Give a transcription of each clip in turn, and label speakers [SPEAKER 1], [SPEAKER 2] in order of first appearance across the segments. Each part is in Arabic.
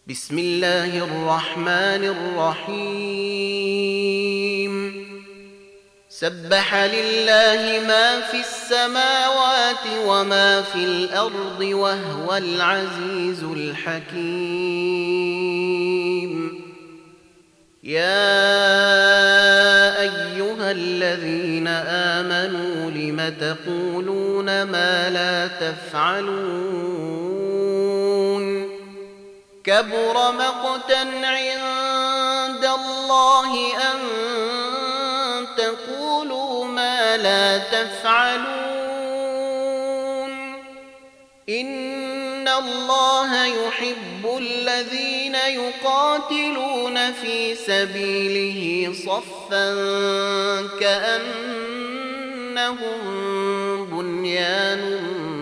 [SPEAKER 1] بسم الله الرحمن الرحيم سبح لله ما في السماوات وما في الأرض وهو العزيز الحكيم. يا أيها الذين آمنوا لم تقولون ما لا تفعلون كبر مقتا عند الله أن تقولوا ما لا تفعلون إن الله يحب الذين يقاتلون في سبيله صفا كأنهم بنيان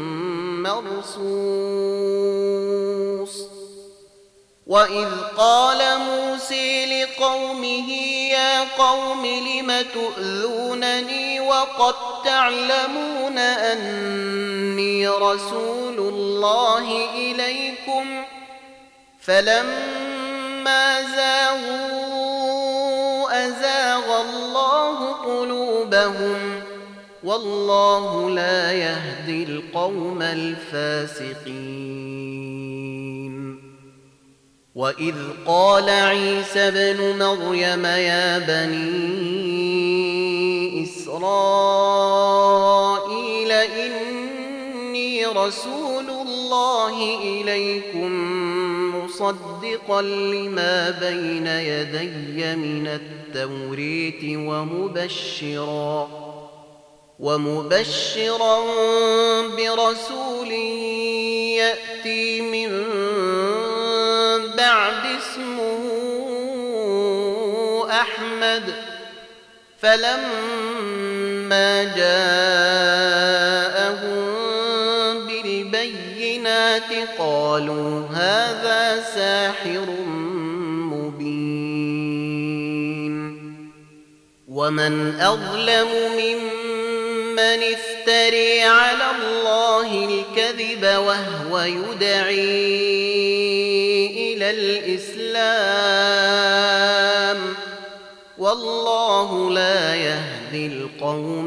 [SPEAKER 1] مرصوص. وإذ قال موسى لقومه يا قوم لم تؤذونني وقد تعلمون أني رسول الله إليكم فلما زاغوا أزاغ الله قلوبهم والله لا يهدي القوم الفاسقين. وإذ قال عيسى ابن مريم يا بني إسرائيل إني رسول الله إليكم مصدقا لما بين يدي من التوريت ومبشرا برسول يأتي من بعد اسمه أحمد فلما جاءهم بالبينات قالوا هذا ساحر مبين. ومن أظلم ممن افتري على الله الكذب وهو يدعي إلى الإسلام والله لا يهدي القوم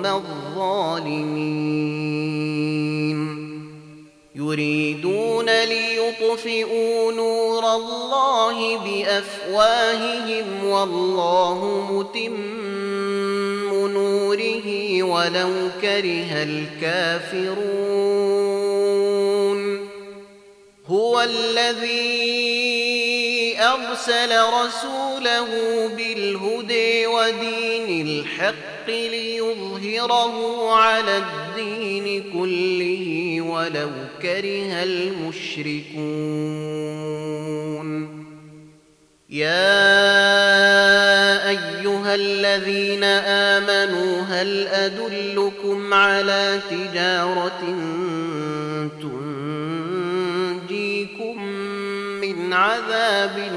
[SPEAKER 1] الظالمين. يريدون ليطفئوا نور الله بأفواههم والله متم نوره ولو كره الكافرون. هو الذي أرسل رسوله بالهدى ودين الحق ليظهره على الدين كله ولو كره المشركون. يا أيها الذين آمنوا هل أدلكم على تجارة تنجيكم من عذاب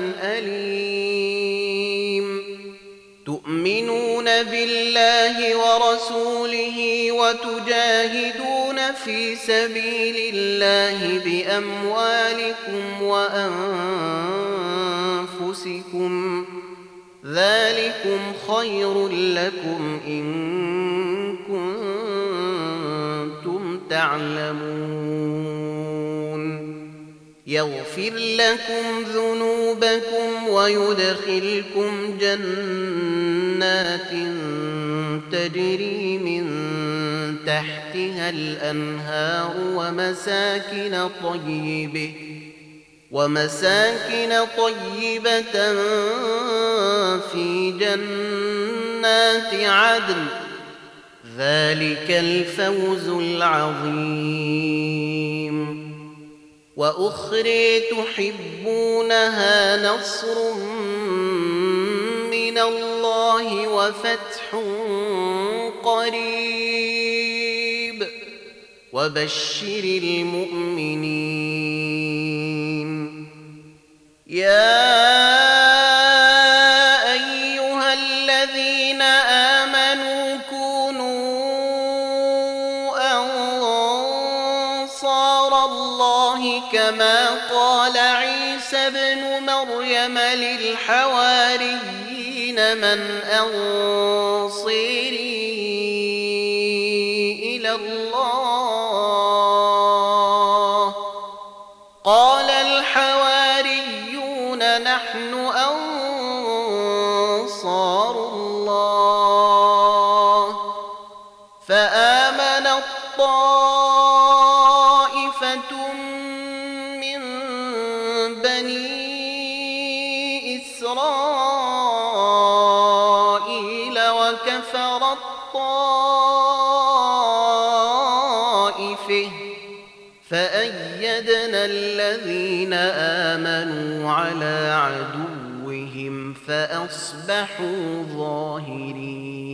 [SPEAKER 1] أليم تؤمنون بالله ورسوله وتجاهدون في سبيل الله بأموالكم وأنفسكم ذلكم خير لكم إن كنتم تعلمون. يغفر لكم ذنوبكم ويدخلكم جنات تجري من تحتها الأنهار ومساكن طيبة في جنات عدن ذلك الفوز العظيم. وأخرى تحبونها نصر من الله وفتح قريب وبشر المؤمنين. يا أيها الذين آمنوا كونوا أنصار الله كما قال عيسى ابن مريم للحواريين من أنصيري إلى الله قال الحواريون نحن أنصار الله فآمنت طائفة من بني إسرائيل وكفرت طائفة فأيدنا الذين آمنوا على عدوهم فأصبحوا ظاهرين